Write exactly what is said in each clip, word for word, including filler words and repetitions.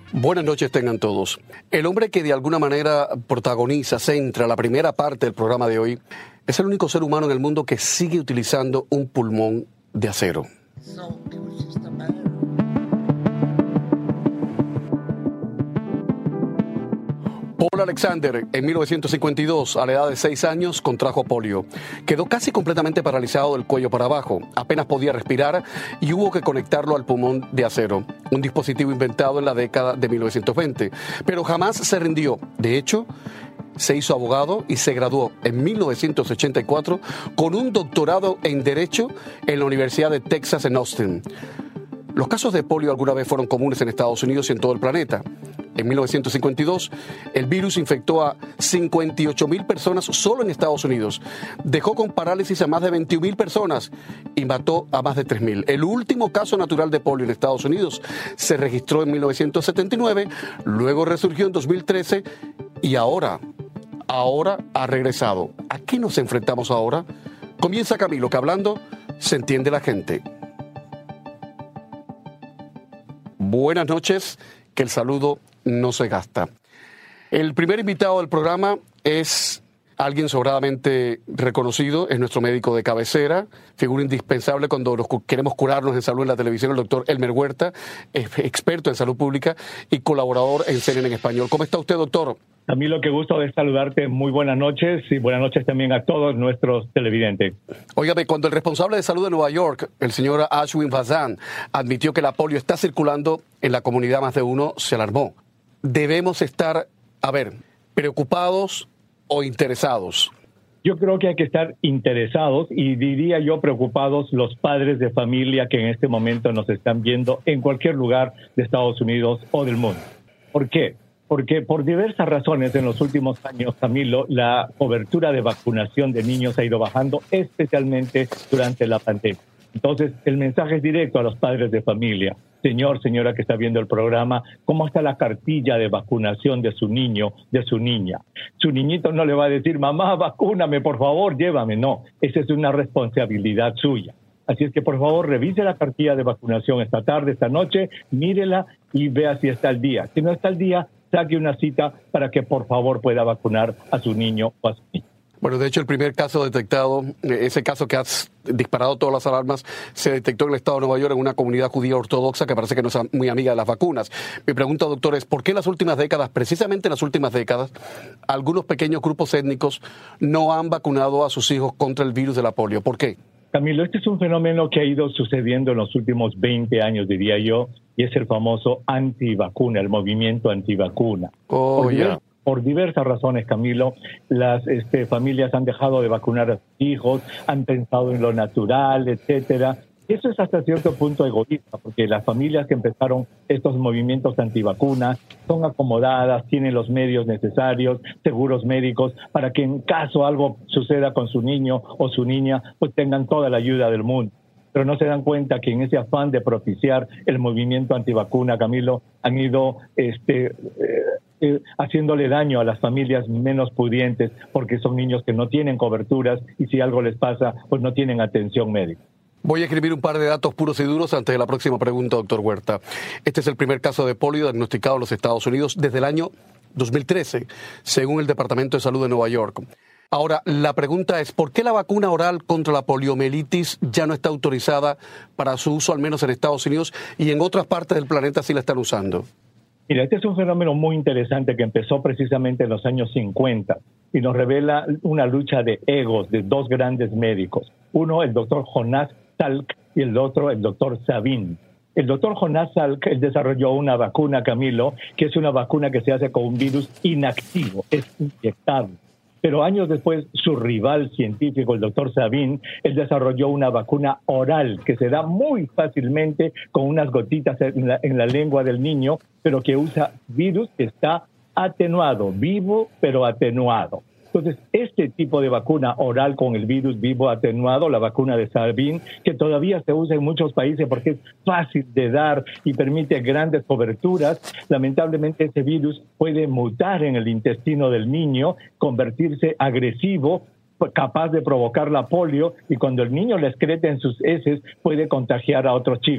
Buenas noches tengan todos. El hombre que de alguna manera protagoniza, centra la primera parte del programa de hoy, es el único ser humano en el mundo que sigue utilizando un pulmón de acero. Paul Alexander, en mil novecientos cincuenta y dos, a la edad de seis años, contrajo polio. Quedó casi completamente paralizado del cuello para abajo. Apenas podía respirar y hubo que conectarlo al pulmón de acero, un dispositivo inventado en la década de mil novecientos veinte. Pero jamás se rindió. De hecho, se hizo abogado y se graduó en mil novecientos ochenta y cuatro con un doctorado en Derecho en la Universidad de Texas en Austin. Los casos de polio alguna vez fueron comunes en Estados Unidos y en todo el planeta. En mil novecientos cincuenta y dos, el virus infectó a cincuenta y ocho mil personas solo en Estados Unidos. Dejó con parálisis a más de veintiún mil personas y mató a más de tres mil. El último caso natural de polio en Estados Unidos se registró en mil novecientos setenta y nueve, luego resurgió en dos mil trece y ahora, ahora ha regresado. ¿A qué nos enfrentamos ahora? Comienza Camilo, que hablando se entiende la gente. Buenas noches, que el saludo no se gasta. El primer invitado del programa es alguien sobradamente reconocido, es nuestro médico de cabecera, figura indispensable cuando nos queremos curarnos en salud en la televisión, el doctor Elmer Huerta, experto en salud pública y colaborador en C N N en español. ¿Cómo está usted, doctor? Camilo, qué gusto de saludarte. Muy buenas noches y buenas noches también a todos nuestros televidentes. Óigame, cuando el responsable de salud de Nueva York, el señor Ashwin Vasan, admitió que la polio está circulando en la comunidad, más de uno se alarmó. Debemos estar, a ver, preocupados o interesados. Yo creo que hay que estar interesados y diría yo preocupados los padres de familia que en este momento nos están viendo en cualquier lugar de Estados Unidos o del mundo. ¿Por qué? Porque por diversas razones en los últimos años, Camilo, la cobertura de vacunación de niños ha ido bajando, especialmente durante la pandemia. Entonces, el mensaje es directo a los padres de familia. Señor, señora que está viendo el programa, ¿cómo está la cartilla de vacunación de su niño, de su niña? Su niñito no le va a decir, mamá, vacúname, por favor, llévame. No, esa es una responsabilidad suya. Así es que, por favor, revise la cartilla de vacunación esta tarde, esta noche, mírela y vea si está al día. Si no está al día, saque una cita para que, por favor, pueda vacunar a su niño o a su niña. Bueno, de hecho, el primer caso detectado, ese caso que ha disparado todas las alarmas, se detectó en el estado de Nueva York en una comunidad judía ortodoxa que parece que no es muy amiga de las vacunas. Mi pregunta, doctor, es ¿por qué en las últimas décadas, precisamente en las últimas décadas, algunos pequeños grupos étnicos no han vacunado a sus hijos contra el virus de la polio? ¿Por qué? Camilo, este es un fenómeno que ha ido sucediendo en los últimos veinte años, diría yo, y es el famoso antivacuna, el movimiento antivacuna. Oh, por, yeah. divers, por diversas razones, Camilo, las este, familias han dejado de vacunar a sus hijos, han pensado en lo natural, etcétera. Eso es hasta cierto punto egoísta, porque las familias que empezaron estos movimientos antivacunas son acomodadas, tienen los medios necesarios, seguros médicos, para que en caso algo suceda con su niño o su niña, pues tengan toda la ayuda del mundo. Pero no se dan cuenta que en ese afán de propiciar el movimiento antivacuna, Camilo, han ido este, eh, eh, haciéndole daño a las familias menos pudientes, porque son niños que no tienen coberturas y si algo les pasa, pues no tienen atención médica. Voy a escribir un par de datos puros y duros antes de la próxima pregunta, doctor Huerta. Este es el primer caso de polio diagnosticado en los Estados Unidos desde el año dos mil trece, según el Departamento de Salud de Nueva York. Ahora, la pregunta es, ¿por qué la vacuna oral contra la poliomielitis ya no está autorizada para su uso, al menos en Estados Unidos, y en otras partes del planeta sí la están usando? Mira, este es un fenómeno muy interesante que empezó precisamente en los años cincuenta y nos revela una lucha de egos de dos grandes médicos. Uno, el doctor Jonas Salk, y el otro, el doctor Sabin. El doctor Jonas Salk él desarrolló una vacuna, Camilo, que es una vacuna que se hace con un virus inactivo, es inyectable. Pero años después, su rival científico, el doctor Sabin, él desarrolló una vacuna oral que se da muy fácilmente con unas gotitas en la, en la lengua del niño, pero que usa virus que está atenuado, vivo pero atenuado. Entonces, este tipo de vacuna oral con el virus vivo atenuado, la vacuna de Sabin, que todavía se usa en muchos países porque es fácil de dar y permite grandes coberturas, lamentablemente ese virus puede mutar en el intestino del niño, convertirse agresivo, capaz de provocar la polio, y cuando el niño le excreta en sus heces puede contagiar a otros chicos.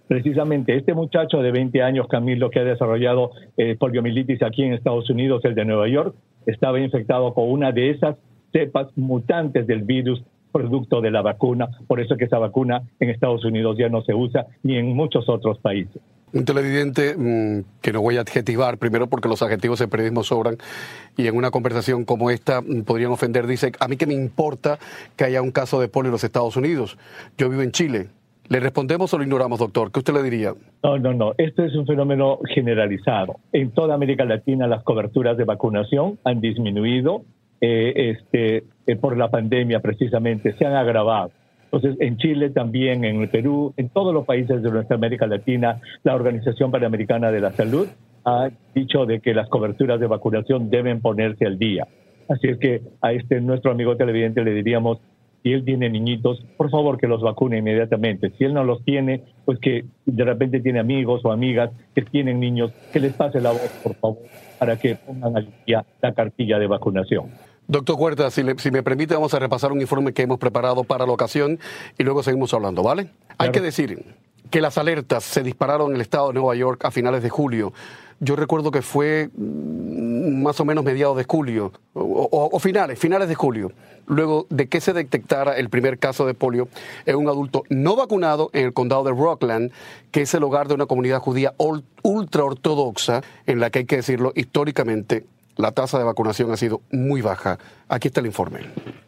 Precisamente este muchacho de veinte años, Camilo, que ha desarrollado eh, poliomielitis aquí en Estados Unidos, el de Nueva York, estaba infectado con una de esas cepas mutantes del virus producto de la vacuna. Por eso es que esa vacuna en Estados Unidos ya no se usa ni en muchos otros países. Un televidente mmm, que no voy a adjetivar, primero porque los adjetivos en periodismo sobran y en una conversación como esta mmm, podrían ofender, dice, a mí que me importa que haya un caso de polio en los Estados Unidos. Yo vivo en Chile. ¿Le respondemos o lo ignoramos, doctor? ¿Qué usted le diría? No, no, no. Esto es un fenómeno generalizado. En toda América Latina las coberturas de vacunación han disminuido eh, este, eh, por la pandemia precisamente, se han agravado. Entonces, en Chile también, en el Perú, en todos los países de nuestra América Latina, la Organización Panamericana de la Salud ha dicho de que las coberturas de vacunación deben ponerse al día. Así es que a este nuestro amigo televidente le diríamos, si él tiene niñitos, por favor que los vacune inmediatamente. Si él no los tiene, pues que de repente tiene amigos o amigas que tienen niños, que les pase la voz, por favor, para que pongan al día la cartilla de vacunación. Doctor Huerta, si, le, si me permite, vamos a repasar un informe que hemos preparado para la ocasión y luego seguimos hablando, ¿vale? Claro. Hay que decir que las alertas se dispararon en el estado de Nueva York a finales de julio. Yo recuerdo que fue más o menos mediados de julio, o, o, o finales, finales de julio, luego de que se detectara el primer caso de polio en un adulto no vacunado en el condado de Rockland, que es el hogar de una comunidad judía ultra ortodoxa, en la que hay que decirlo, históricamente la tasa de vacunación ha sido muy baja. Aquí está el informe.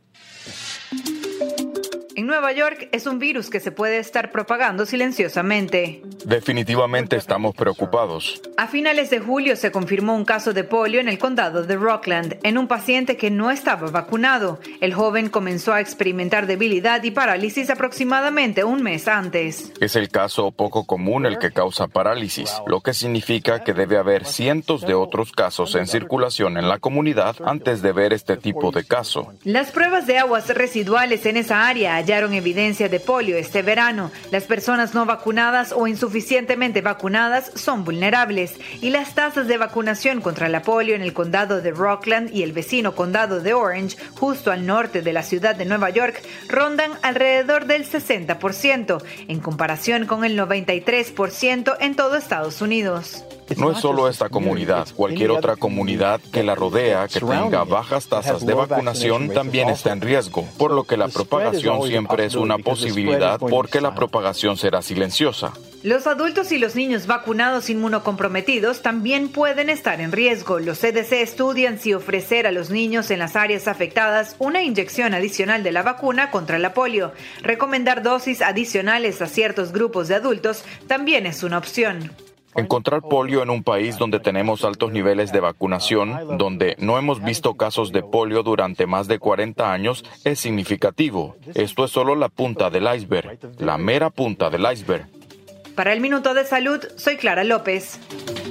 En Nueva York es un virus que se puede estar propagando silenciosamente. Definitivamente estamos preocupados. A finales de julio se confirmó un caso de polio en el condado de Rockland, en un paciente que no estaba vacunado. El joven comenzó a experimentar debilidad y parálisis aproximadamente un mes antes. Es el caso poco común el que causa parálisis, lo que significa que debe haber cientos de otros casos en circulación en la comunidad antes de ver este tipo de caso. Las pruebas de aguas residuales en esa área hallaron evidencia de polio este verano. Las personas no vacunadas o insuficientemente vacunadas son vulnerables y las tasas de vacunación contra la polio en el condado de Rockland y el vecino condado de Orange, justo al norte de la ciudad de Nueva York, rondan alrededor del sesenta por ciento, en comparación con el noventa y tres por ciento en todo Estados Unidos. No es solo esta comunidad, cualquier otra comunidad que la rodea que tenga bajas tasas de vacunación también está en riesgo, por lo que la propagación siempre es una posibilidad porque la propagación será silenciosa. Los adultos y los niños vacunados inmunocomprometidos también pueden estar en riesgo. Los C D C estudian si ofrecer a los niños en las áreas afectadas una inyección adicional de la vacuna contra la polio. Recomendar dosis adicionales a ciertos grupos de adultos también es una opción. Encontrar polio en un país donde tenemos altos niveles de vacunación, donde no hemos visto casos de polio durante más de cuarenta años, es significativo. Esto es solo la punta del iceberg, la mera punta del iceberg. Para el Minuto de Salud, soy Clara López.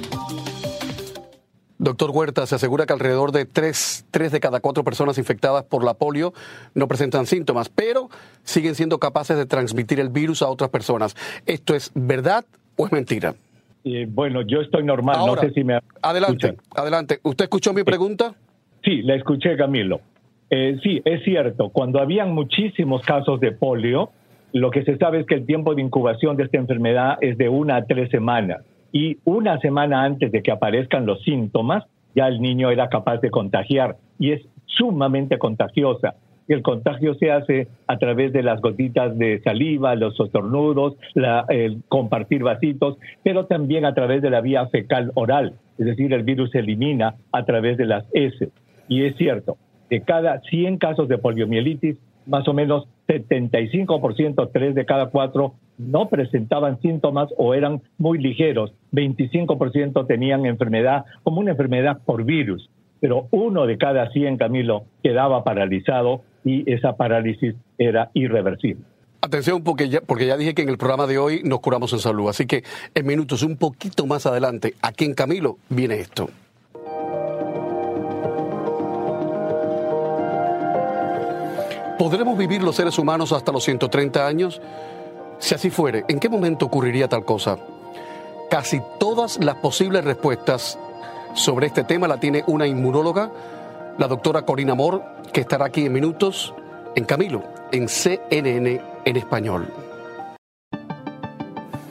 Doctor Huerta, se asegura que alrededor de tres, tres de cada cuatro personas infectadas por la polio no presentan síntomas, pero siguen siendo capaces de transmitir el virus a otras personas. ¿Esto es verdad o es mentira? Eh, bueno, yo estoy normal, Ahora, no sé si me... Adelante, escuchan. adelante. ¿Usted escuchó mi pregunta? Sí, la escuché, Camilo. Eh, sí, es cierto, cuando habían muchísimos casos de polio, lo que se sabe es que el tiempo de incubación de esta enfermedad es de una a tres semanas. Y una semana antes de que aparezcan los síntomas, ya el niño era capaz de contagiar. Y es sumamente contagiosa. El contagio se hace a través de las gotitas de saliva, los estornudos, la, el compartir vasitos, pero también a través de la vía fecal oral. Es decir, el virus se elimina a través de las heces. Y es cierto, de cada cien casos de poliomielitis, más o menos setenta y cinco por ciento, tres de cada cuatro, no presentaban síntomas o eran muy ligeros. veinticinco por ciento tenían enfermedad como una enfermedad por virus. Pero uno de cada cien, Camilo, quedaba paralizado y esa parálisis era irreversible. Atención, porque ya, porque ya dije que en el programa de hoy nos curamos en salud. Así que en minutos, un poquito más adelante, aquí en Camilo, viene esto. ¿Podremos vivir los seres humanos hasta los ciento treinta años? Si así fuere, ¿en qué momento ocurriría tal cosa? Casi todas las posibles respuestas sobre este tema la tiene una inmunóloga, la doctora Corina Moore, que estará aquí en minutos en Camilo, en C N N en español.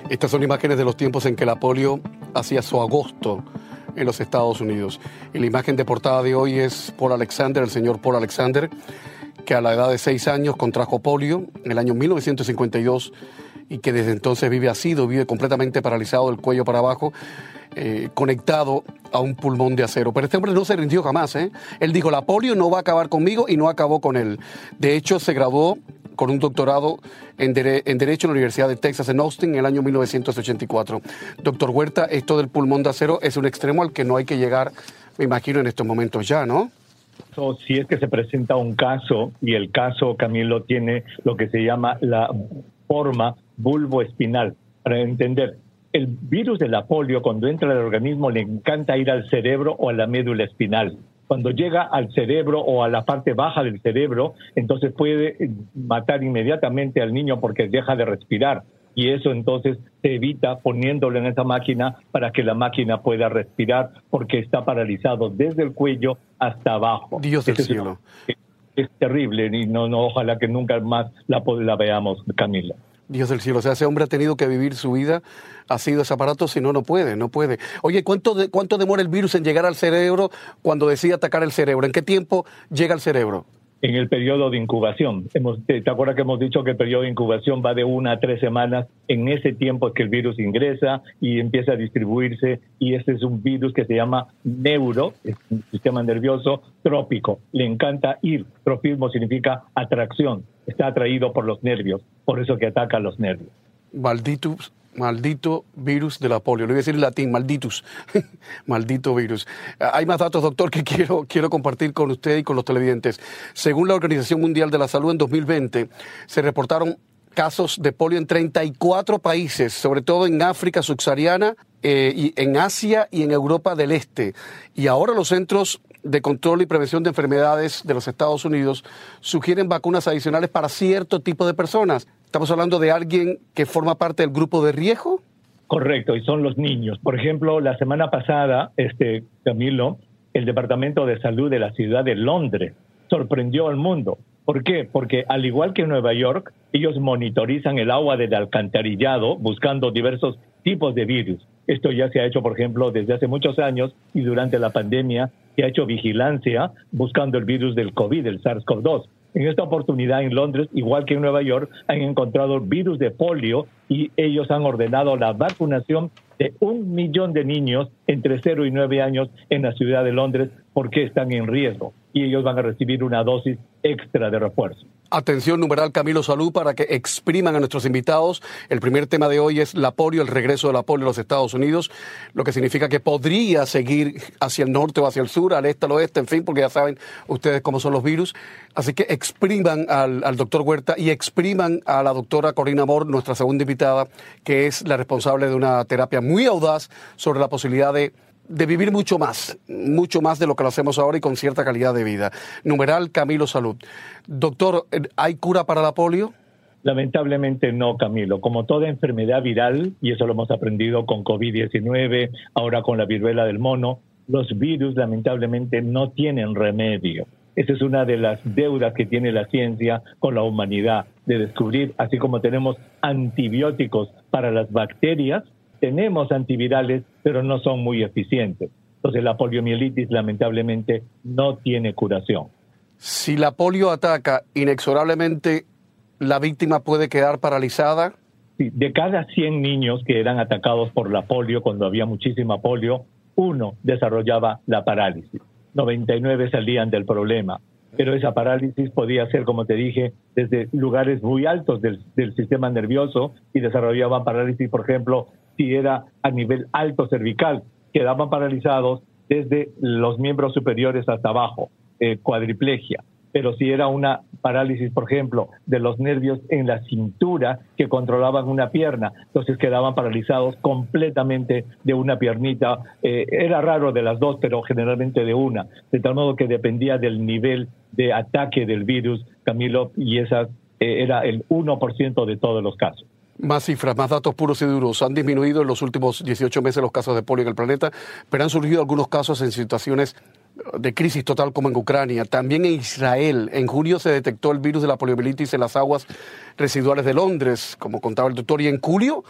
Estas son imágenes de los tiempos en que la polio hacía su agosto en los Estados Unidos. Y la imagen de portada de hoy es Paul Alexander, el señor Paul Alexander, que a la edad de seis años contrajo polio en el año mil novecientos cincuenta y dos y que desde entonces vive así, vive completamente paralizado del cuello para abajo, eh, conectado a un pulmón de acero. Pero este hombre no se rindió jamás, ¿eh? Él dijo, la polio no va a acabar conmigo, y no acabó con él. De hecho, se graduó con un doctorado en, dere- en Derecho en la Universidad de Texas en Austin en el año mil novecientos ochenta y cuatro. Doctor Huerta, esto del pulmón de acero es un extremo al que no hay que llegar, me imagino, en estos momentos ya, ¿no? So, si es que se presenta un caso, y el caso, Camilo, tiene lo que se llama la forma bulboespinal. Para entender, el virus de la polio, cuando entra al organismo, le encanta ir al cerebro o a la médula espinal. Cuando llega al cerebro o a la parte baja del cerebro, entonces puede matar inmediatamente al niño porque deja de respirar. Y eso entonces se evita poniéndolo en esa máquina para que la máquina pueda respirar, porque está paralizado desde el cuello hasta abajo. Dios del cielo. Es, es terrible, y no, no, ojalá que nunca más la, la veamos, Camila. Dios del cielo, o sea, ese hombre ha tenido que vivir su vida así de ese aparato, si no, no puede, no puede. Oye, ¿cuánto, de, ¿cuánto demora el virus en llegar al cerebro cuando decide atacar el cerebro? ¿En qué tiempo llega al cerebro? En el periodo de incubación. Hemos, ¿Te acuerdas que hemos dicho que el periodo de incubación va de una a tres semanas? En ese tiempo es que el virus ingresa y empieza a distribuirse, y este es un virus que se llama neuro, es un sistema nervioso trópico. Le encanta ir. Tropismo significa atracción. Está atraído por los nervios, por eso que ataca los nervios. Malditos. Maldito virus de la polio. Le voy a decir en latín, malditus. Maldito virus. Hay más datos, doctor, que quiero, quiero compartir con usted y con los televidentes. Según la Organización Mundial de la Salud, en dos mil veinte se reportaron casos de polio en treinta y cuatro países, sobre todo en África subsahariana, eh, y en Asia y en Europa del Este. Y ahora los Centros de Control y Prevención de Enfermedades de los Estados Unidos sugieren vacunas adicionales para cierto tipo de personas. ¿Estamos hablando de alguien que forma parte del grupo de riesgo? Correcto, y son los niños. Por ejemplo, la semana pasada, este Camilo, el Departamento de Salud de la ciudad de Londres sorprendió al mundo. ¿Por qué? Porque al igual que en Nueva York, ellos monitorizan el agua del alcantarillado buscando diversos tipos de virus. Esto ya se ha hecho, por ejemplo, desde hace muchos años, y durante la pandemia se ha hecho vigilancia buscando el virus del COVID, el SARS CoV dos. En esta oportunidad en Londres, igual que en Nueva York, han encontrado virus de polio, y ellos han ordenado la vacunación de un millón de niños entre cero y nueve años en la ciudad de Londres, porque están en riesgo, y ellos van a recibir una dosis extra de refuerzo. Atención, numeral Camilo Salud, para que expriman a nuestros invitados. El primer tema de hoy es la polio, el regreso de la polio a los Estados Unidos, lo que significa que podría seguir hacia el norte o hacia el sur, al este, al oeste, en fin, porque ya saben ustedes cómo son los virus. Así que expriman al, al doctor Huerta y expriman a la doctora Corina Moore, nuestra segunda invitada, que es la responsable de una terapia muy audaz sobre la posibilidad de de vivir mucho más, mucho más de lo que lo hacemos ahora y con cierta calidad de vida. Numeral Camilo Salud. Doctor, ¿hay cura para la polio? Lamentablemente no, Camilo. Como toda enfermedad viral, y eso lo hemos aprendido con COVID diecinueve, ahora con la viruela del mono, los virus lamentablemente no tienen remedio. Esa es una de las deudas que tiene la ciencia con la humanidad, de descubrir, así como tenemos antibióticos para las bacterias, tenemos antivirales, pero no son muy eficientes. Entonces la poliomielitis lamentablemente no tiene curación. Si la polio ataca inexorablemente, ¿la víctima puede quedar paralizada? Sí, de cada cien niños que eran atacados por la polio, cuando había muchísima polio, uno desarrollaba la parálisis. noventa y nueve salían del problema. Pero esa parálisis podía ser, como te dije, desde lugares muy altos del, del sistema nervioso, y desarrollaban parálisis, por ejemplo, si era a nivel alto cervical, quedaban paralizados desde los miembros superiores hasta abajo, eh, cuadriplegia. Pero si era una parálisis, por ejemplo, de los nervios en la cintura que controlaban una pierna, entonces quedaban paralizados completamente de una piernita. Eh, era raro de las dos, pero generalmente de una, de tal modo que dependía del nivel de ataque del virus, Camilo, y esa eh, era el uno por ciento de todos los casos. Más cifras, más datos puros y duros. Han disminuido en los últimos dieciocho meses los casos de polio en el planeta, pero han surgido algunos casos en situaciones de crisis total, como en Ucrania. También en Israel, en junio se detectó el virus de la poliomielitis en las aguas residuales de Londres, como contaba el doctor, y en julio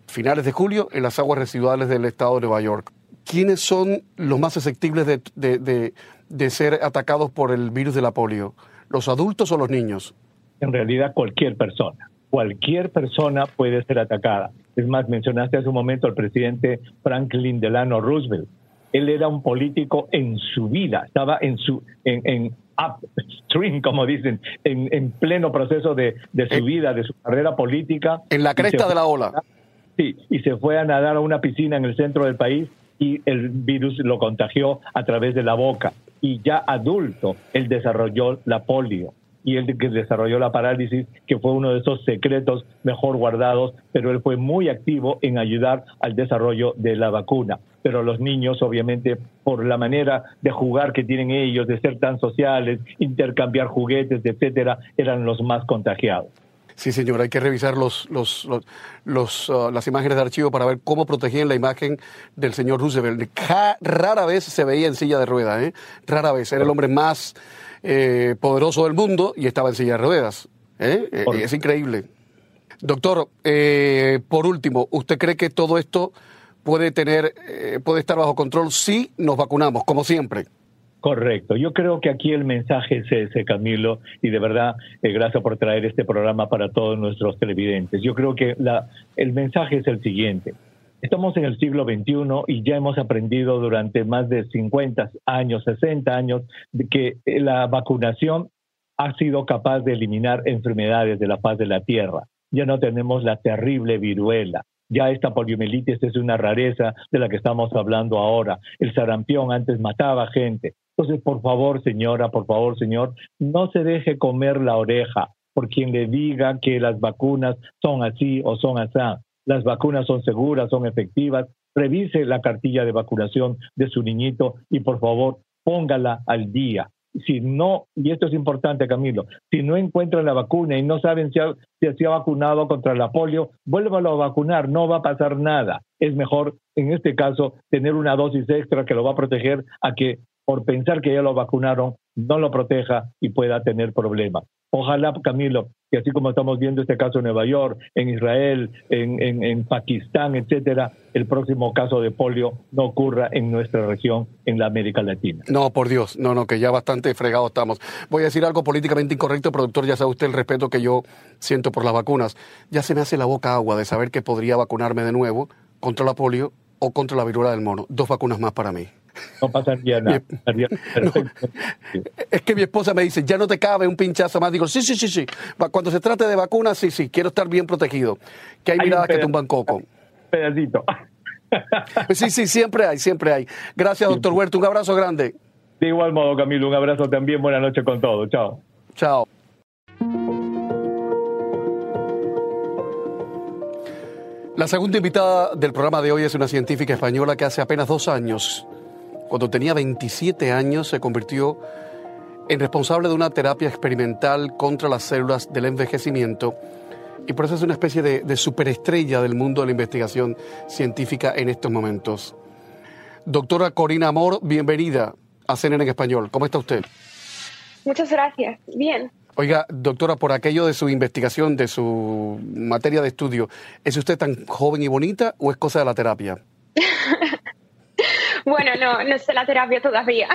finales de julio en las aguas residuales del estado de Nueva York. ¿Quiénes son los más susceptibles de, de, de, de ser atacados por el virus de la polio? ¿Los adultos o los niños? En realidad cualquier persona. Cualquier persona puede ser atacada. Es más, mencionaste hace un momento al presidente Franklin Delano Roosevelt. Él era un político en su vida, estaba en su en, en upstream, como dicen, en, en pleno proceso de, de su vida, de su carrera política. En la cresta de la ola. Sí, y se fue a nadar a una piscina en el centro del país y el virus lo contagió a través de la boca. Y ya adulto, él desarrolló la polio. Y él que desarrolló la parálisis, que fue uno de esos secretos mejor guardados, pero él fue muy activo en ayudar al desarrollo de la vacuna. Pero los niños, obviamente, por la manera de jugar que tienen ellos, de ser tan sociales, intercambiar juguetes, etcétera, eran los más contagiados. Sí, señor, hay que revisar los, los, los, los, uh, las imágenes de archivo para ver cómo protegían la imagen del señor Roosevelt. Ja, rara vez se veía en silla de ruedas, ¿eh? Rara vez. Era el hombre más eh, poderoso del mundo y estaba en silla de ruedas. ¿eh? Eh, es increíble. Doctor, eh, por último, ¿usted cree que todo esto puede tener, eh, puede estar bajo control si nos vacunamos, como siempre? Correcto. Yo creo que aquí el mensaje es ese, Camilo, y de verdad, eh, gracias por traer este programa para todos nuestros televidentes. Yo creo que la, el mensaje es el siguiente. Estamos en el siglo veintiuno y ya hemos aprendido durante más de cincuenta años, sesenta años, de que la vacunación ha sido capaz de eliminar enfermedades de la faz de la tierra. Ya no tenemos la terrible viruela. Ya esta poliomielitis es una rareza de la que estamos hablando ahora. El sarampión antes mataba gente. Entonces, por favor, señora, por favor, señor, no se deje comer la oreja por quien le diga que las vacunas son así o son así. Las vacunas son seguras, son efectivas. Revise la cartilla de vacunación de su niñito y, por favor, póngala al día. Si no, y esto es importante, Camilo, si no encuentran la vacuna y no saben si, ha, si se ha vacunado contra la polio, vuélvalo a vacunar, no va a pasar nada. Es mejor, en este caso, tener una dosis extra que lo va a proteger a que, por pensar que ya lo vacunaron, no lo proteja y pueda tener problemas. Ojalá, Camilo, que así como estamos viendo este caso en Nueva York, en Israel, en, en, en Pakistán, etcétera, el próximo caso de polio no ocurra en nuestra región, en la América Latina. No, por Dios, no, no, que ya bastante fregados estamos. Voy a decir algo políticamente incorrecto, productor, ya sabe usted el respeto que yo siento por las vacunas. Ya se me hace la boca agua de saber que podría vacunarme de nuevo contra la polio o contra la viruela del mono. Dos vacunas más para mí. No pasaría nada. No, es que mi esposa me dice, ya no te cabe un pinchazo más. Digo, sí, sí, sí, sí. Cuando se trate de vacunas, sí, sí, quiero estar bien protegido. Que hay, hay miradas que tumban coco. Pedacito. Sí, sí, siempre hay, siempre hay. Gracias, doctor Huerta. Un abrazo grande. De igual modo, Camilo, un abrazo también. Buenas noches con todo. Chao. Chao. La segunda invitada del programa de hoy es una científica española que hace apenas dos años, cuando tenía veintisiete años, se convirtió en responsable de una terapia experimental contra las células del envejecimiento y por eso es una especie de, de superestrella del mundo de la investigación científica en estos momentos. Doctora Corina Amor, bienvenida a C N N en Español. ¿Cómo está usted? Muchas gracias. Bien. Oiga, doctora, por aquello de su investigación, de su materia de estudio, ¿es usted tan joven y bonita o es cosa de la terapia? Bueno, no, no sé la terapia todavía.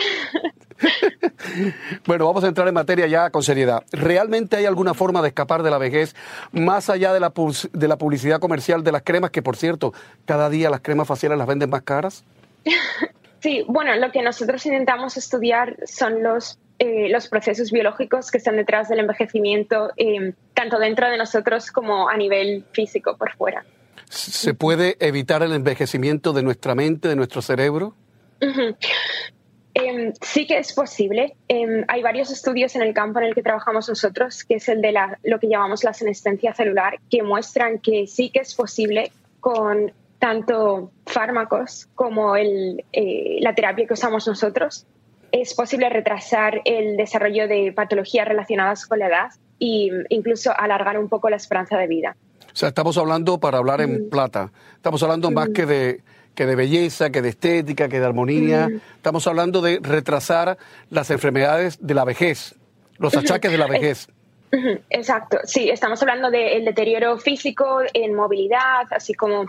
Bueno, vamos a entrar en materia ya con seriedad. ¿Realmente hay alguna forma de escapar de la vejez más allá de la, de la publicidad comercial de las cremas, que por cierto, cada día las cremas faciales las venden más caras? Sí, bueno, lo que nosotros intentamos estudiar son los, eh, los procesos biológicos que están detrás del envejecimiento, eh, tanto dentro de nosotros como a nivel físico por fuera. ¿Se puede evitar el envejecimiento de nuestra mente, de nuestro cerebro? Uh-huh. Eh, sí que es posible. Eh, hay varios estudios en el campo en el que trabajamos nosotros, que es el de la, lo que llamamos la senescencia celular, que muestran que sí que es posible con tanto fármacos como el, eh, la terapia que usamos nosotros. Es posible retrasar el desarrollo de patologías relacionadas con la edad e incluso alargar un poco la esperanza de vida. O sea, estamos hablando, para hablar en mm. plata, estamos hablando mm. más que de, que de belleza, que de estética, que de armonía. Mm. Estamos hablando de retrasar las enfermedades de la vejez, los achaques de la vejez. Exacto, sí, estamos hablando del deterioro físico en movilidad, así como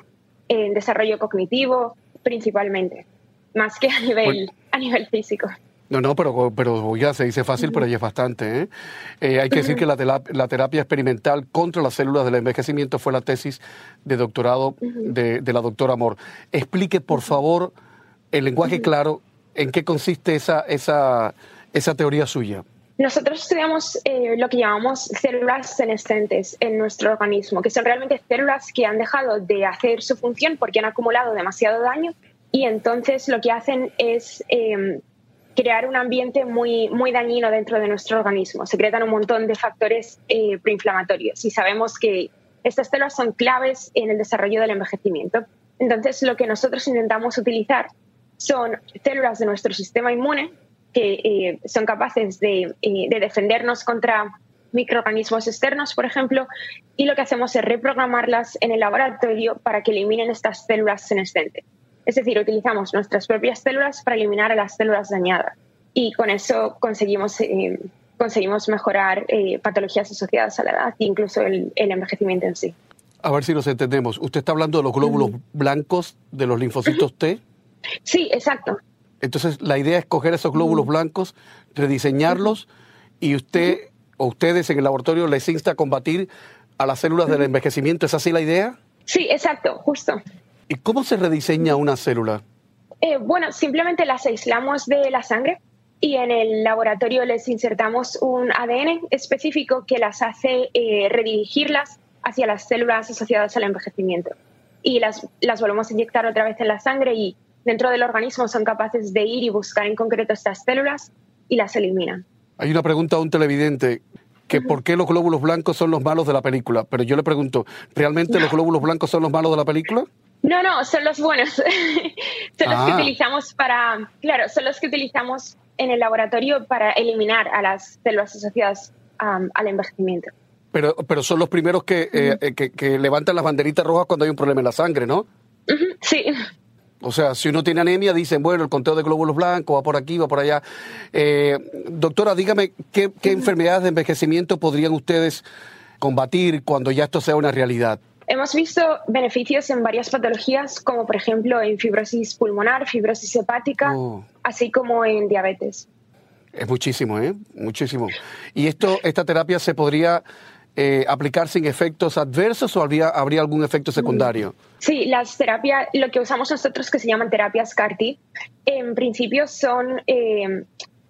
en desarrollo cognitivo, principalmente, más que a nivel, pues, a nivel físico. No, no, pero, pero ya se dice fácil, uh-huh. pero ya es bastante. ¿eh? Eh, hay que decir uh-huh. que la, terapia, la terapia experimental contra las células del envejecimiento fue la tesis de doctorado uh-huh. de, de la doctora Amor. Explique, por favor, en lenguaje uh-huh. claro, en qué consiste esa, esa, esa teoría suya. Nosotros estudiamos eh, lo que llamamos células senescentes en nuestro organismo, que son realmente células que han dejado de hacer su función porque han acumulado demasiado daño y entonces lo que hacen es Eh, crear un ambiente muy, muy dañino dentro de nuestro organismo. Secretan un montón de factores eh, proinflamatorios y sabemos que estas células son claves en el desarrollo del envejecimiento. Entonces, lo que nosotros intentamos utilizar son células de nuestro sistema inmune que eh, son capaces de, eh, de defendernos contra microorganismos externos, por ejemplo, y lo que hacemos es reprogramarlas en el laboratorio para que eliminen estas células senescentes. Es decir, utilizamos nuestras propias células para eliminar a las células dañadas y con eso conseguimos, eh, conseguimos mejorar eh, patologías asociadas a la edad e incluso el, el envejecimiento en sí. A ver si nos entendemos. ¿Usted está hablando de los glóbulos uh-huh. blancos de los linfocitos T? Sí, exacto. Entonces, la idea es coger esos glóbulos uh-huh. blancos, rediseñarlos uh-huh. y usted uh-huh. o ustedes en el laboratorio les insta a combatir a las células uh-huh. del envejecimiento. ¿Es así la idea? Sí, exacto, justo. ¿Y cómo se rediseña una célula? Eh, bueno, simplemente las aislamos de la sangre y en el laboratorio les insertamos un A D N específico que las hace eh, redirigirlas hacia las células asociadas al envejecimiento. Y las, las volvemos a inyectar otra vez en la sangre y dentro del organismo son capaces de ir y buscar en concreto estas células y las eliminan. Hay una pregunta a un televidente, que uh-huh. ¿por qué los glóbulos blancos son los malos de la película? Pero yo le pregunto, ¿realmente los glóbulos blancos son los malos de la película? No, no, son los buenos. son los ah. que utilizamos para, claro, son los que utilizamos en el laboratorio para eliminar a las células asociadas um, al envejecimiento. Pero, pero son los primeros que, uh-huh. eh, que, que levantan las banderitas rojas cuando hay un problema en la sangre, ¿no? Uh-huh. Sí. O sea, si uno tiene anemia, dicen, bueno, el conteo de glóbulos blancos va por aquí, va por allá. Eh, doctora, dígame, ¿qué, qué uh-huh. enfermedades de envejecimiento podrían ustedes combatir cuando ya esto sea una realidad? Hemos visto beneficios en varias patologías, como por ejemplo en fibrosis pulmonar, fibrosis hepática, oh. así como en diabetes. Es muchísimo, ¿eh? Muchísimo. ¿Y esto, esta terapia se podría eh, aplicar sin efectos adversos o habría, habría algún efecto secundario? Sí, las terapias, lo que usamos nosotros que se llaman terapias C A R T, en principio son, eh,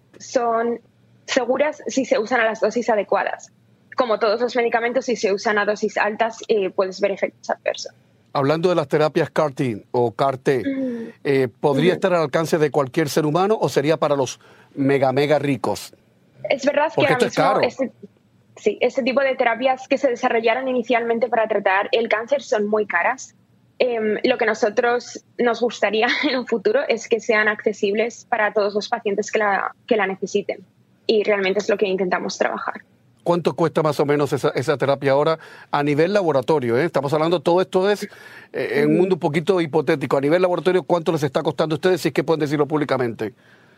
son seguras si se usan a las dosis adecuadas. Como todos los medicamentos, si se usan a dosis altas, eh, puedes ver efectos adversos. Hablando de las terapias C A R T o C A R T, uh-huh. eh, ¿podría uh-huh. estar al alcance de cualquier ser humano o sería para los mega, mega ricos? Es verdad Porque que ahora esto mismo es caro. Este, sí, este tipo de terapias que se desarrollaron inicialmente para tratar el cáncer son muy caras. Eh, lo que nosotros nos gustaría en un futuro es que sean accesibles para todos los pacientes que la, que la necesiten. Y realmente es lo que intentamos trabajar. ¿Cuánto cuesta más o menos esa, esa terapia ahora a nivel laboratorio? ¿eh? Estamos hablando, todo esto es eh, en un mundo un poquito hipotético. A nivel laboratorio, ¿cuánto les está costando a ustedes si es que pueden decirlo públicamente?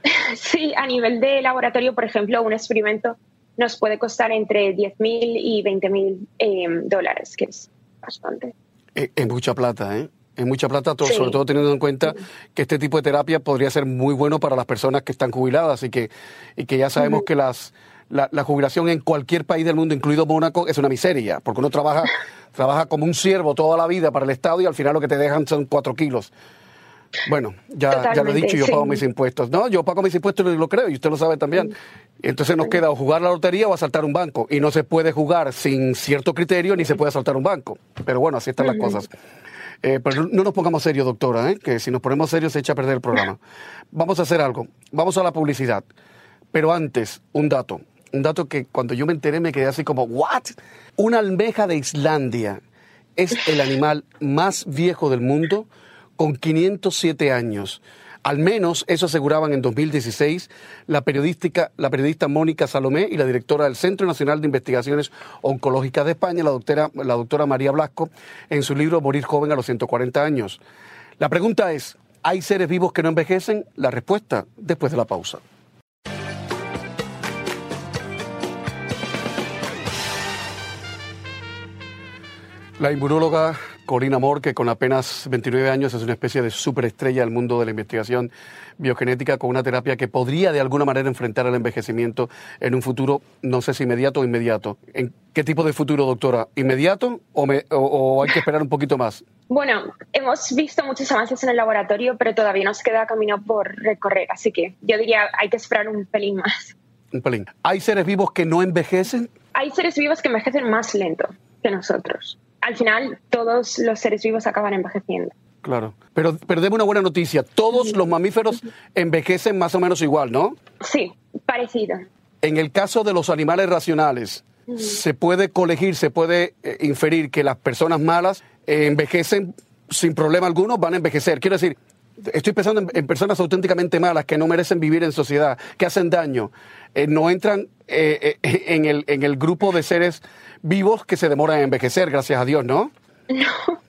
Sí, a nivel de laboratorio, por ejemplo, un experimento nos puede costar entre diez mil y veinte mil eh, dólares, que es bastante. Es, es mucha plata, ¿eh? Es mucha plata, todo, sí. sobre todo teniendo en cuenta que este tipo de terapia podría ser muy bueno para las personas que están jubiladas y que, y que ya sabemos uh-huh. que las... La, la jubilación en cualquier país del mundo, incluido Mónaco, es una miseria, porque uno trabaja, trabaja como un siervo toda la vida para el Estado y al final lo que te dejan son cuatro kilos. Bueno, ya, ya lo he dicho, yo sí. pago mis impuestos. No, yo pago mis impuestos y lo creo, y usted lo sabe también. Entonces nos queda o jugar la lotería o asaltar un banco, y no se puede jugar sin cierto criterio ni se puede asaltar un banco. Pero bueno, así están las cosas. Eh, pero no nos pongamos serios, doctora, ¿eh? Que si nos ponemos serios se echa a perder el programa. Vamos a hacer algo, vamos a la publicidad. Pero antes, un dato. Un dato que cuando yo me enteré me quedé así como, ¿what? Una almeja de Islandia es el animal más viejo del mundo con quinientos siete años. Al menos eso aseguraban en dos mil dieciséis la, periodística, la periodista Mónica Salomé y la directora del Centro Nacional de Investigaciones Oncológicas de España, la doctora, la doctora María Blasco, en su libro Morir joven a los ciento cuarenta años. La pregunta es, ¿hay seres vivos que no envejecen? La respuesta después de la pausa. La inmunóloga Corina Moore, que con apenas veintinueve años es una especie de superestrella del mundo de la investigación biogenética, con una terapia que podría de alguna manera enfrentar el envejecimiento en un futuro, no sé si inmediato o inmediato. ¿En qué tipo de futuro, doctora? ¿Inmediato o, me, o, o hay que esperar un poquito más? Bueno, hemos visto muchos avances en el laboratorio, pero todavía nos queda camino por recorrer, así que yo diría hay que esperar un pelín más. Un pelín. ¿Hay seres vivos que no envejecen? Hay seres vivos que envejecen más lento que nosotros. Al final, todos los seres vivos acaban envejeciendo. Claro. Pero, pero deme una buena noticia. Todos los mamíferos envejecen más o menos igual, ¿no? Sí, parecido. En el caso de los animales racionales, uh-huh. ¿se puede colegir, se puede eh, inferir que las personas malas eh, envejecen sin problema alguno? Van a envejecer. Quiero decir, estoy pensando en, en personas auténticamente malas que no merecen vivir en sociedad, que hacen daño. Eh, no entran eh, eh, en, el, en el grupo de seres vivos que se demoran en envejecer, gracias a Dios, ¿no? No.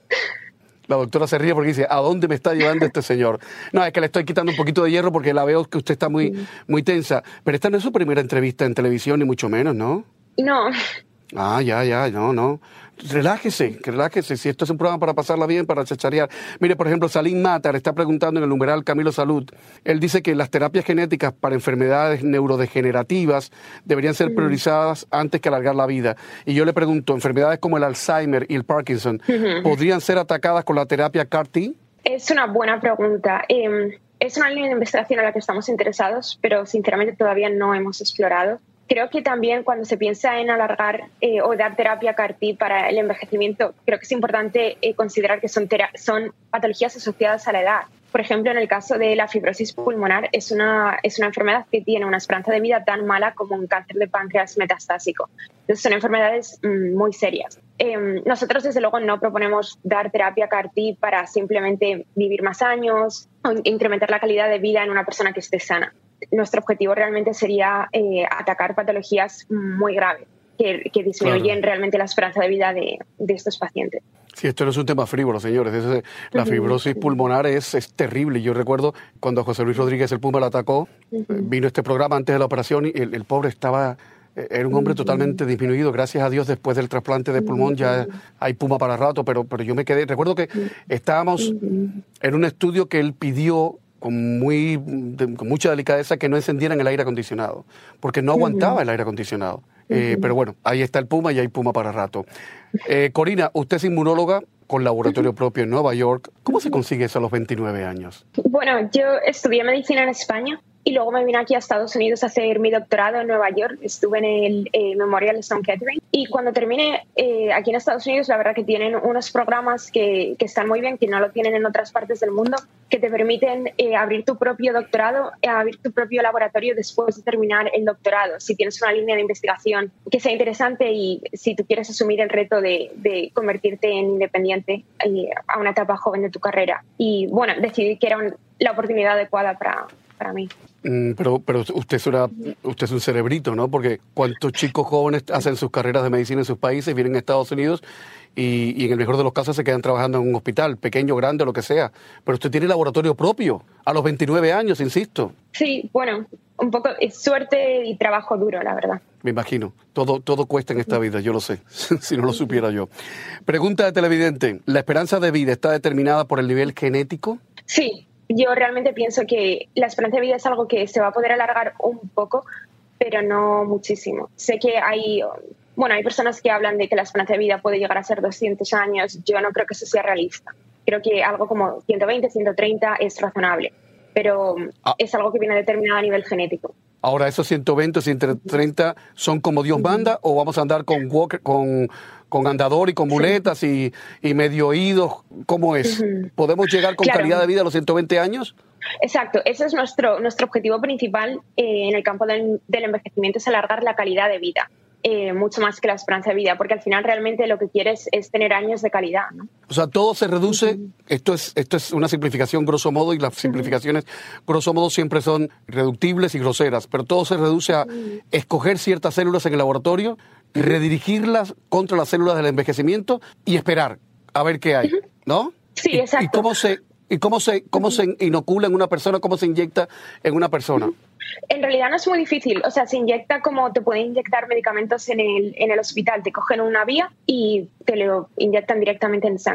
La doctora se ríe porque dice, ¿a dónde me está llevando este señor? No, es que le estoy quitando un poquito de hierro porque la veo que usted está muy, muy tensa. Pero esta no es su primera entrevista en televisión, ni mucho menos, ¿no? No. Ah, ya, ya, no, no. Relájese, relájese. Si esto es un programa para pasarla bien, para chacharear. Mire, por ejemplo, Salim Matar está preguntando en el numeral Camilo Salud. Él dice que las terapias genéticas para enfermedades neurodegenerativas deberían ser priorizadas antes que alargar la vida. Y yo le pregunto, ¿enfermedades como el Alzheimer y el Parkinson uh-huh. podrían ser atacadas con la terapia C A R T? Es una buena pregunta. Eh, es una línea de investigación a la que estamos interesados, pero sinceramente todavía no hemos explorado. Creo que también cuando se piensa en alargar eh, o dar terapia C A R T para el envejecimiento, creo que es importante eh, considerar que son, tera- son patologías asociadas a la edad. Por ejemplo, en el caso de la fibrosis pulmonar, es una, es una enfermedad que tiene una esperanza de vida tan mala como un cáncer de páncreas metastásico. Entonces, son enfermedades mm, muy serias. Eh, nosotros, desde luego, no proponemos dar terapia C A R T para simplemente vivir más años o incrementar la calidad de vida en una persona que esté sana. Nuestro objetivo realmente sería eh, atacar patologías muy graves que, que disminuyen claro. realmente la esperanza de vida de, de estos pacientes. Sí, esto no es un tema frívolo, señores. Es, la fibrosis uh-huh. pulmonar es, es terrible. Yo recuerdo cuando José Luis Rodríguez el Puma la atacó, uh-huh. vino este programa antes de la operación y el, el pobre estaba... Era un hombre uh-huh. totalmente disminuido. Gracias a Dios, después del trasplante de pulmón ya hay Puma para rato, pero, pero yo me quedé... Recuerdo que estábamos uh-huh. en un estudio que él pidió con, muy, de, con mucha delicadeza que no encendieran el aire acondicionado, porque no aguantaba uh-huh. el aire acondicionado. Uh-huh. Eh, pero bueno, ahí está el Puma y hay Puma para rato. Eh, Corina, usted es inmunóloga con laboratorio uh-huh. propio en Nueva York. ¿Cómo se consigue eso a los veintinueve años? Bueno, yo estudié medicina en España y luego me vine aquí a Estados Unidos a hacer mi doctorado en Nueva York. Estuve en el eh, Memorial Sloan Kettering. Y cuando terminé eh, aquí en Estados Unidos, la verdad que tienen unos programas que, que están muy bien, que no lo tienen en otras partes del mundo, que te permiten eh, abrir tu propio doctorado, eh, abrir tu propio laboratorio después de terminar el doctorado. Si tienes una línea de investigación que sea interesante y si tú quieres asumir el reto de, de convertirte en independiente eh, a una etapa joven de tu carrera. Y bueno, decidí que era un, la oportunidad adecuada para, para mí. Mm, pero pero usted es, una, usted es un cerebrito, ¿no? Porque ¿cuántos chicos jóvenes hacen sus carreras de medicina en sus países, vienen a Estados Unidos y, y en el mejor de los casos se quedan trabajando en un hospital, pequeño, grande, lo que sea? Pero usted tiene laboratorio propio, a los veintinueve años, insisto. Sí, bueno, un poco es suerte y trabajo duro, la verdad. Me imagino. Todo, todo cuesta en esta vida, yo lo sé, si no lo supiera yo. Pregunta de televidente, ¿la esperanza de vida está determinada por el nivel genético? Sí. Yo realmente pienso que la esperanza de vida es algo que se va a poder alargar un poco, pero no muchísimo. Sé que hay, bueno, hay personas que hablan de que la esperanza de vida puede llegar a ser doscientos años. Yo no creo que eso sea realista. Creo que algo como ciento veinte, ciento treinta es razonable, pero ah. es algo que viene determinado a nivel genético. Ahora, ¿esos ciento veinte, ciento treinta son como Dios manda o vamos a andar con walker, con, con andador y con muletas sí. y, y medio oídos? ¿Cómo es? Uh-huh. ¿Podemos llegar con claro. calidad de vida a los ciento veinte años? Exacto, ese es nuestro, nuestro objetivo principal eh, en el campo del, del envejecimiento, es alargar la calidad de vida. Eh, mucho más que la esperanza de vida, porque al final realmente lo que quieres es tener años de calidad, ¿no? O sea, todo se reduce, uh-huh. esto es esto es una simplificación grosso modo, y las simplificaciones uh-huh. grosso modo siempre son reductibles y groseras, pero todo se reduce a uh-huh. escoger ciertas células en el laboratorio, uh-huh. redirigirlas contra las células del envejecimiento y esperar a ver qué hay, uh-huh. ¿no? Sí, y, exacto. ¿Y cómo se, y cómo se, cómo uh-huh. se inocula en una persona, cómo se inyecta en una persona? Uh-huh. En realidad no es muy difícil, o sea, se inyecta como te pueden inyectar medicamentos en el, en el hospital, te cogen una vía y te lo inyectan directamente en sangre.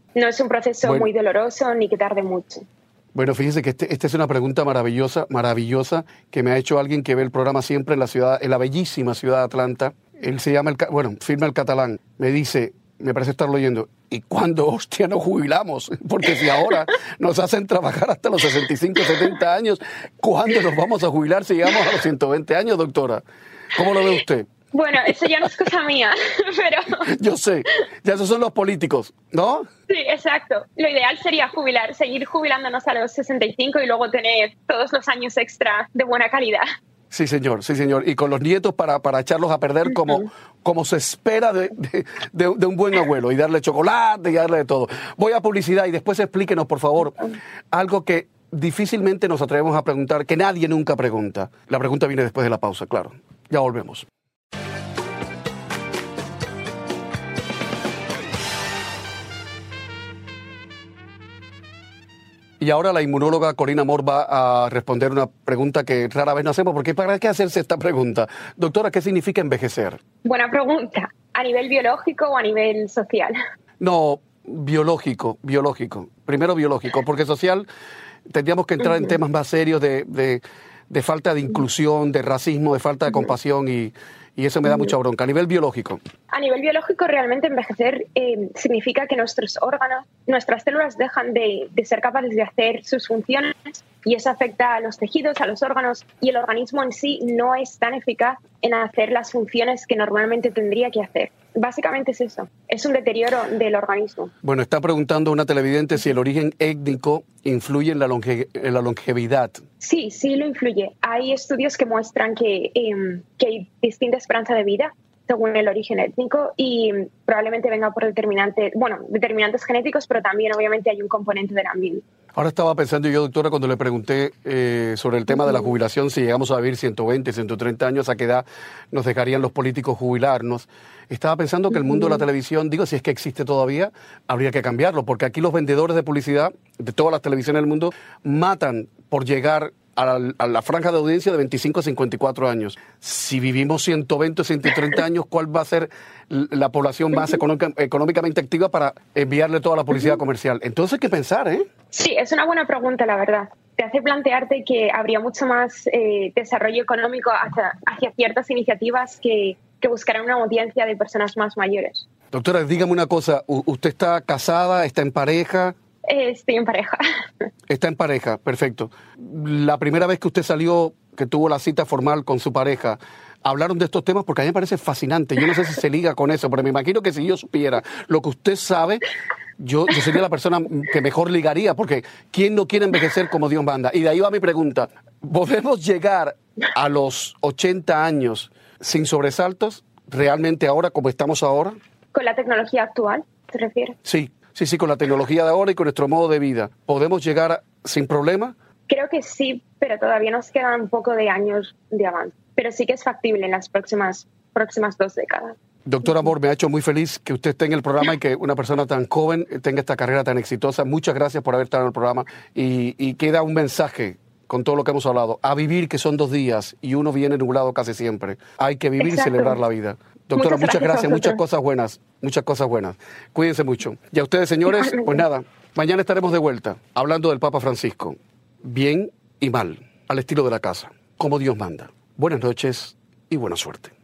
No es un proceso bueno. muy doloroso ni que tarde mucho. Bueno, fíjese que esta este es una pregunta maravillosa, maravillosa, que me ha hecho alguien que ve el programa siempre en la ciudad, en la bellísima ciudad de Atlanta. Él se llama, el, bueno, firma el catalán. Me dice, me parece estarlo oyendo, ¿y cuándo, hostia, nos jubilamos? Porque si ahora nos hacen trabajar hasta los sesenta y cinco, setenta años, ¿cuándo nos vamos a jubilar si llegamos a los ciento veinte años, doctora? ¿Cómo lo ve usted? Bueno, eso ya no es cosa mía, pero... Yo sé, ya esos son los políticos, ¿no? Sí, exacto. Lo ideal sería jubilar, seguir jubilándonos a los sesenta y cinco y luego tener todos los años extra de buena calidad. Sí, señor, sí, señor. Y con los nietos para, para echarlos a perder como, uh-huh. como se espera de, de, de, de un buen abuelo y darle chocolate y darle de todo. Voy a publicidad y después explíquenos, por favor, algo que difícilmente nos atrevemos a preguntar, que nadie nunca pregunta. La pregunta viene después de la pausa, claro. Ya volvemos. Y ahora la inmunóloga Corina Moore va a responder una pregunta que rara vez no hacemos, porque ¿para qué hacerse esta pregunta? Doctora, ¿qué significa envejecer? Buena pregunta. ¿A nivel biológico o a nivel social? No, biológico, biológico. Primero biológico, porque social tendríamos que entrar uh-huh. en temas más serios de, de, de falta de inclusión, de racismo, de falta de uh-huh. compasión y... Y eso me da mucha bronca. A nivel biológico. A nivel biológico, realmente envejecer eh, significa que nuestros órganos, nuestras células dejan de, de ser capaces de hacer sus funciones y eso afecta a los tejidos, a los órganos y el organismo en sí no es tan eficaz en hacer las funciones que normalmente tendría que hacer. Básicamente es eso, es un deterioro del organismo. Bueno, está preguntando una televidente si el origen étnico influye en la, longe, en la longevidad. Sí, sí lo influye. Hay estudios que muestran que, eh, que hay distinta esperanza de vida según el origen étnico y probablemente venga por determinantes, bueno, determinantes genéticos, pero también obviamente hay un componente del ambiente. Ahora estaba pensando yo, doctora, cuando le pregunté eh, sobre el tema de la jubilación, si llegamos a vivir ciento veinte, ciento treinta años, ¿a qué edad nos dejarían los políticos jubilarnos? Estaba pensando que el mundo de la televisión, digo, si es que existe todavía, habría que cambiarlo, porque aquí los vendedores de publicidad de todas las televisiones del mundo matan por llegar a la, a la franja de audiencia de veinticinco a cincuenta y cuatro años. Si vivimos ciento veinte o ciento treinta años, ¿cuál va a ser la población más económica, económicamente activa para enviarle toda la publicidad comercial? Entonces hay que pensar, ¿eh? Sí, es una buena pregunta, la verdad. Te hace plantearte que habría mucho más eh, desarrollo económico hacia, hacia ciertas iniciativas que, que buscarán una audiencia de personas más mayores. Doctora, dígame una cosa. ¿Usted está casada? ¿Está en pareja? Eh, estoy en pareja. Está en pareja, perfecto. La primera vez que usted salió, que tuvo la cita formal con su pareja, ¿hablaron de estos temas? Porque a mí me parece fascinante. Yo no sé si se liga con eso, pero me imagino que si yo supiera lo que usted sabe, yo, yo sería la persona que mejor ligaría, porque ¿quién no quiere envejecer como Dios manda? Y de ahí va mi pregunta. ¿Podemos llegar a los ochenta años sin sobresaltos, realmente ahora como estamos ahora? ¿Con la tecnología actual, te refieres? Sí. Sí, sí, con la tecnología de ahora y con nuestro modo de vida. ¿Podemos llegar sin problema? Creo que sí, pero todavía nos quedan un poco de años de avance. Pero sí que es factible en las próximas, próximas dos décadas. Doctora Moore, me ha hecho muy feliz que usted esté en el programa y que una persona tan joven tenga esta carrera tan exitosa. Muchas gracias por haber estado en el programa. Y, y queda un mensaje con todo lo que hemos hablado. A vivir, que son dos días y uno viene nublado casi siempre. Hay que vivir Exacto. y celebrar la vida. Doctora, muchas, muchas gracias, muchas cosas buenas, muchas cosas buenas. Cuídense mucho. Y a ustedes, señores, pues nada, mañana estaremos de vuelta hablando del Papa Francisco. Bien y mal, al estilo de la casa, como Dios manda. Buenas noches y buena suerte.